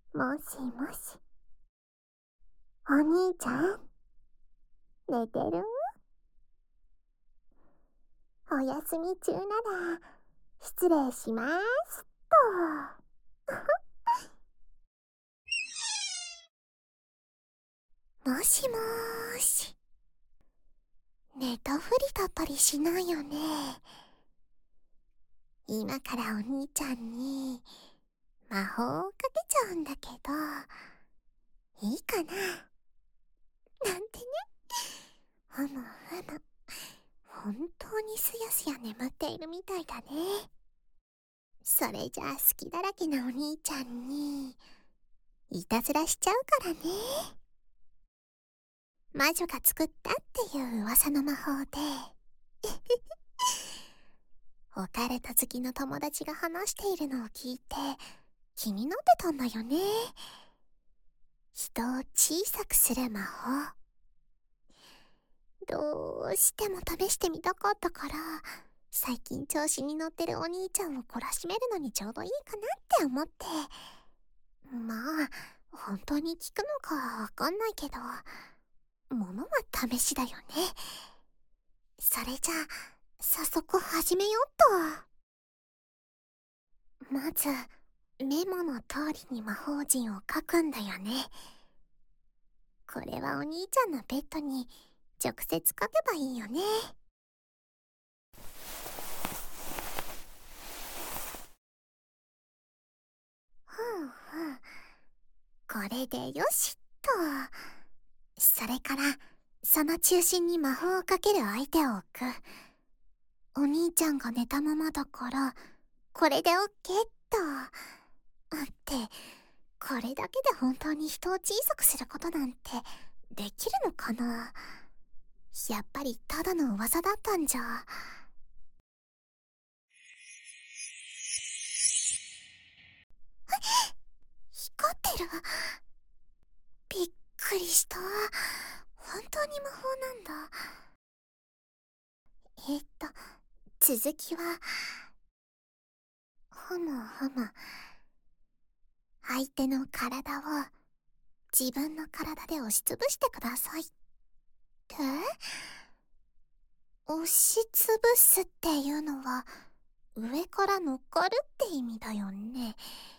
もしもし、お兄ちゃん、寝てる？お休み中なら、失礼しますと。もしもーし。寝たふりだったりしないよね。今からお兄ちゃんに魔法をかけちゃうんだけど、いいかななんてね。ふむふむ。本当にすやすや眠っているみたいだね。それじゃあ好きだらけなお兄ちゃんにいたずらしちゃうからね。魔女が作ったっていう噂の魔法でオカルト好きの友達が話しているのを聞いて気になってたんだよね。人を小さくする魔法。どうしても試してみたかったから、最近調子に乗ってるお兄ちゃんを懲らしめるのにちょうどいいかなって思って。まあ本当に効くのかわかんないけど、ものは試しだよね。それじゃあ早速始めようっと。まずメモの通りに魔法陣を書くんだよね。これはお兄ちゃんのベッドに直接書けばいいよね。ふんふん。これでよしっと。それからその中心に魔法をかける相手を置く。お兄ちゃんが寝たままだからこれでオッケーっと。ってこれだけで本当に人を小さくすることなんてできるのかな。やっぱりただの噂だったんじゃ。光ってる。びっくりした。本当に魔法なんだ。続きはふむふむ。相手の体を自分の体で押しつぶしてくださいって。押しつぶすっていうのは上から乗っかるって意味だよね。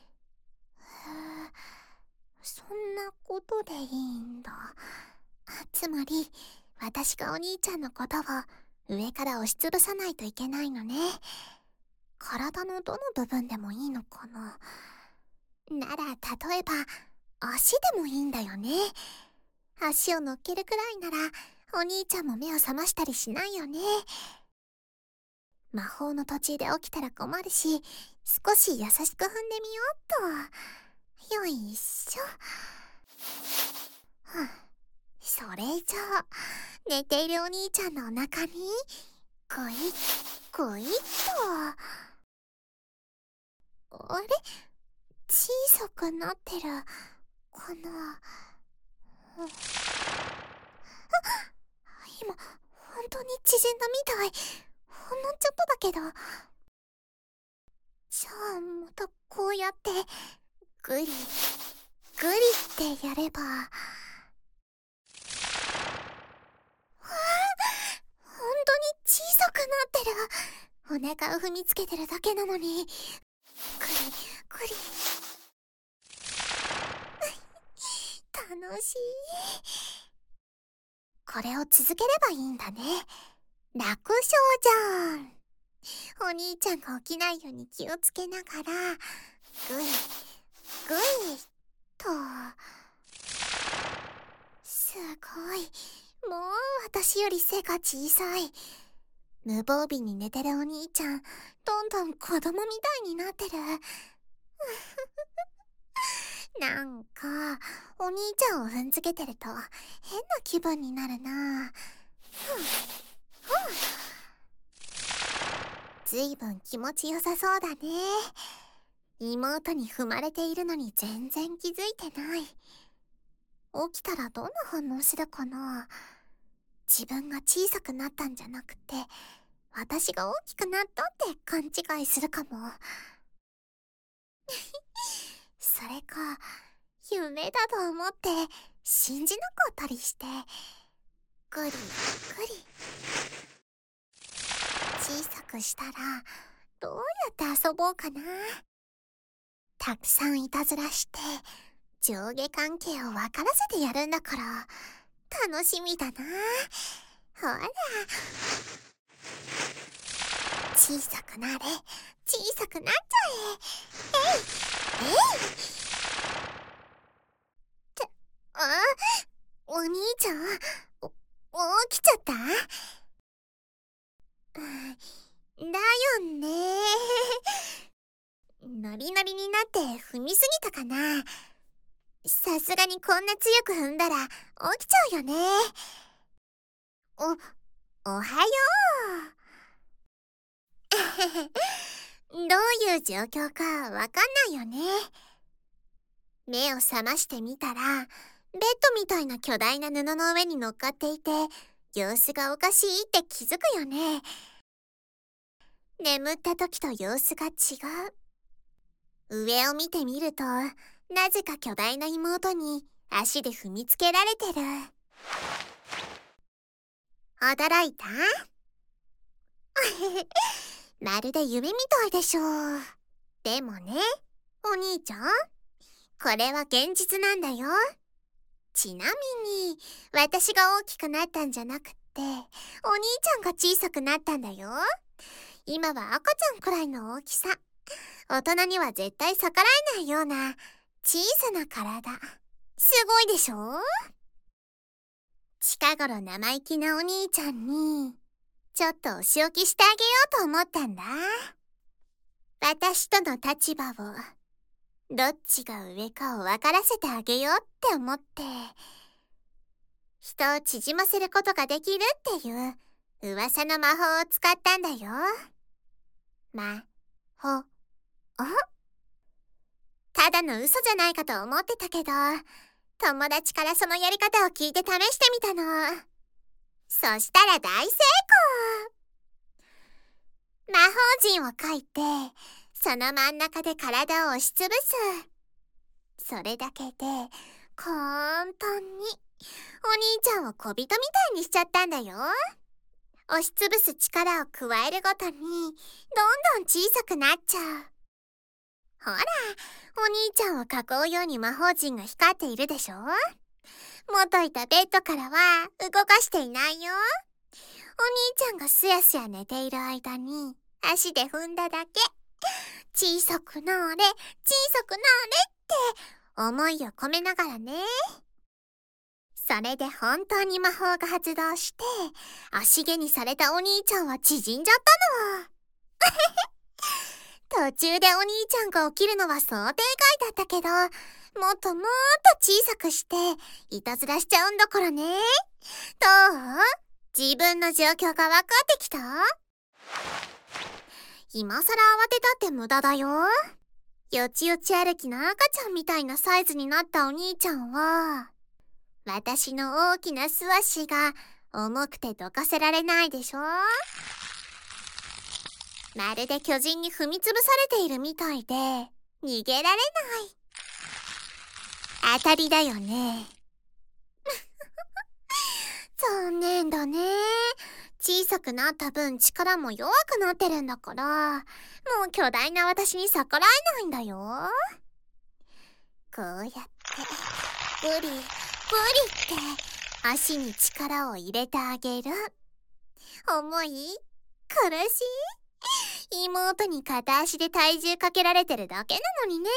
そんなことでいいんだ。つまり私がお兄ちゃんのことを上から押しつぶさないといけないのね。体のどの部分でもいいのかな。なら例えば足でもいいんだよね。足を乗っけるくらいならお兄ちゃんも目を覚ましたりしないよね。魔法の途中で起きたら困るし、少し優しく踏んでみようっと。よいしょ。それじゃあ寝ているお兄ちゃんのお腹にグイッグイッと。あれ、小さくなってるかな。今本当に縮んだみたい。ほんのちょっとだけど。じゃあまたこうやってグリグリってやれば。わあ、本当に小さくなってる。お腹を踏みつけてるだけなのにグリグリ。楽しい。これを続ければいいんだね。楽勝じゃん。お兄ちゃんが起きないように気をつけながらグイグイと。すごい。もう私より背が小さい。無防備に寝てるお兄ちゃん、どんどん子供みたいになってる。なんかお兄ちゃんを踏んづけてると変な気分になるな。ずいぶん気持ちよさそうだね。妹に踏まれているのに全然気づいてない。起きたらどんな反応するかな。自分が小さくなったんじゃなくて私が大きくなったって勘違いするかも。それか夢だと思って信じなかったりして、ぐりぐり小さくしたらどうやって遊ぼうかな。たくさんいたずらして上下関係を分からせてやるんだから楽しみだな。ほら、小さくなれ、小さくなっちゃえ。えいえいってお兄ちゃん、起きちゃった？だよね。ノリノリになって踏みすぎたかな。さすがにこんな強く踏んだら起きちゃうよね。おはよう。どういう状況かわかんないよね。目を覚ましてみたら、ベッドみたいな巨大な布の上に乗っかっていて、様子がおかしいって気づくよね。眠った時と様子が違う。上を見てみると、なぜか巨大な妹に足で踏みつけられてる。驚いた？まるで夢みたいでしょ。でもね、お兄ちゃん、これは現実なんだよ。ちなみに、私が大きくなったんじゃなくって、お兄ちゃんが小さくなったんだよ。今は赤ちゃんくらいの大きさ。大人には絶対逆らえないような小さな体。すごいでしょ？近頃生意気なお兄ちゃんにちょっとお仕置きしてあげようと思ったんだ。私との立場をどっちが上かを分からせてあげようって思って、人を縮ませることができるっていう噂の魔法を使ったんだよ。魔法。ただの嘘じゃないかと思ってたけど、友達からそのやり方を聞いて試してみたの。そしたら大成功。魔法陣を書いて、その真ん中で体を押しつぶす。それだけで簡単にお兄ちゃんを小人みたいにしちゃったんだよ。押しつぶす力を加えるごとにどんどん小さくなっちゃう。ほら、お兄ちゃんを囲うように魔法陣が光っているでしょ。元いたベッドからは動かしていないよ。お兄ちゃんがすやすや寝ている間に足で踏んだだけ。小さくなれ、小さくなれって思いを込めながらね。それで本当に魔法が発動して、足毛にされたお兄ちゃんは縮んじゃったの。途中でお兄ちゃんが起きるのは想定外だったけど、もっともっと小さくしていたずらしちゃうんだからね。どう？自分の状況が分かってきた？今更慌てたって無駄だよ。よちよち歩きの赤ちゃんみたいなサイズになったお兄ちゃんは、私の大きな素足が重くてどかせられないでしょ。まるで巨人に踏みつぶされているみたいで逃げられない。当たりだよね。残念だね。小さくなった分力も弱くなってるんだから、もう巨大な私に逆らえないんだよ。こうやってブリブリって足に力を入れてあげる。重い？苦しい？妹に片足で体重かけられてるだけなのにね。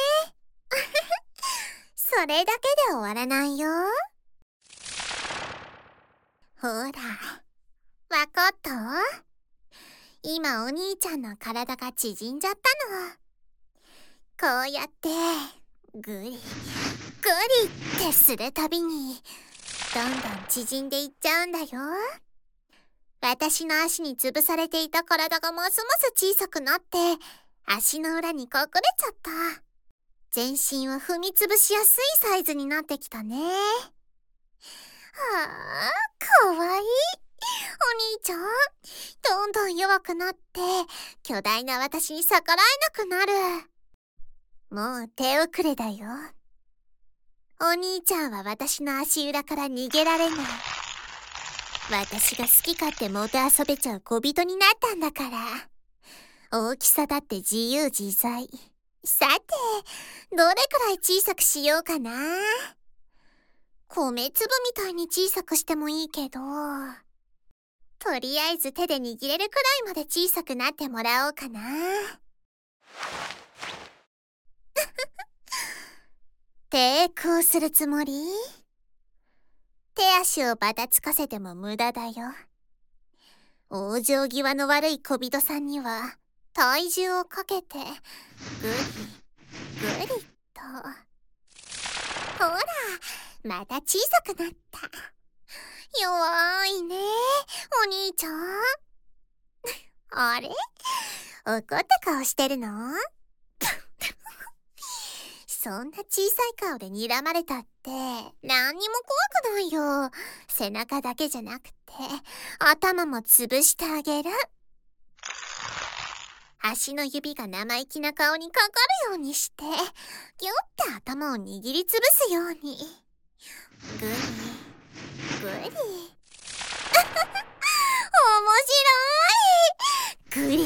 それだけで終わらないよ。ほら、わかった？今お兄ちゃんの体が縮んじゃったの。こうやってグリグリってするたびにどんどん縮んでいっちゃうんだよ。私の足に潰されていた体がますます小さくなって足の裏に隠れちゃった。全身を踏みつぶしやすいサイズになってきたね。はあ、かわいい。お兄ちゃん、どんどん弱くなって巨大な私に逆らえなくなる。もう手遅れだよ。 お兄ちゃんは私の足裏から逃げられない。私が好き勝手もてあそべちゃう小人になったんだから。大きさだって自由自在。さて、どれくらい小さくしようかな。米粒みたいに小さくしてもいいけど、とりあえず手で握れるくらいまで小さくなってもらおうかな。抵抗するつもり？手足をばたつかせても無駄だよ。往生際の悪い小人さんには体重をかけてぐりぐりと。ほら、また小さくなった。弱いね、お兄ちゃん。あれ？怒った顔してるの？そんな小さい顔で睨まれたって何にも怖くないよ。背中だけじゃなくて頭も潰してあげる。足の指が生意気な顔にかかるようにしてギュッて頭を握りつぶすように。ぐりぐり。面白い。ぐりぐり。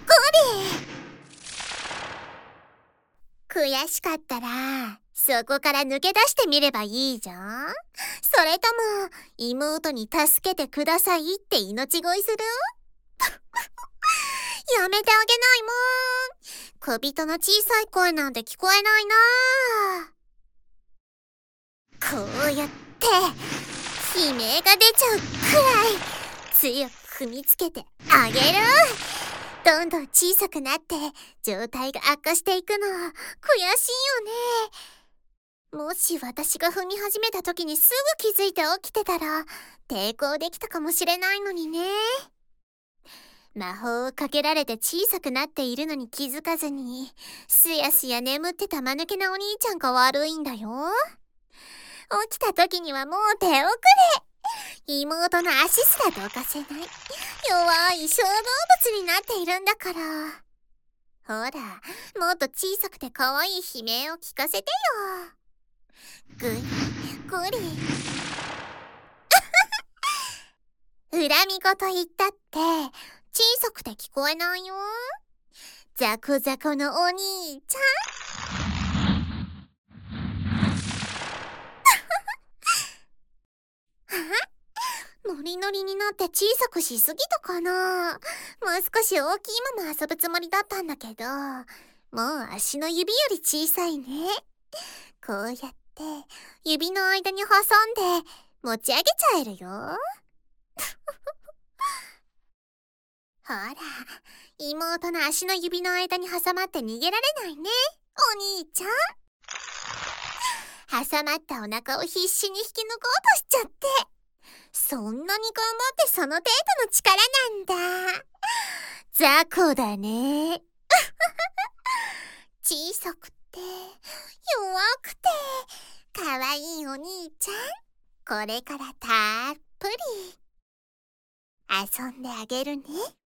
悔しかったらそこから抜け出してみればいいじゃん。それとも妹に助けてくださいって命乞いする？やめてあげないもん。小人の小さい声なんて聞こえないな。こうやって悲鳴が出ちゃうくらい強く踏みつけてあげる。どんどん小さくなって状態が悪化していくの悔しいよね。もし私が踏み始めた時にすぐ気づいて起きてたら抵抗できたかもしれないのにね。魔法をかけられて小さくなっているのに気づかずにすやすや眠ってた間抜けなお兄ちゃんが悪いんだよ。起きた時にはもう手遅れ。妹の足すらどかせない弱い小動物になっているんだから。ほら、もっと小さくて可愛い悲鳴を聞かせてよ。ぐりぐり。恨み事言ったって小さくて聞こえないよ。ザコザコのお兄ちゃん。ノリノリになって小さくしすぎたかな。もう少し大きいまま遊ぶつもりだったんだけど、もう足の指より小さいね。こうやって指の間に挟んで持ち上げちゃえるよ。ほら、妹の足の指の間に挟まって逃げられないね、お兄ちゃん。挟まったお腹を必死に引き抜こうとしちゃって。そんなに頑張ってその程度の力なんだ。雑魚だね。小さくて弱くてかわいいお兄ちゃん。これからたっぷり遊んであげるね。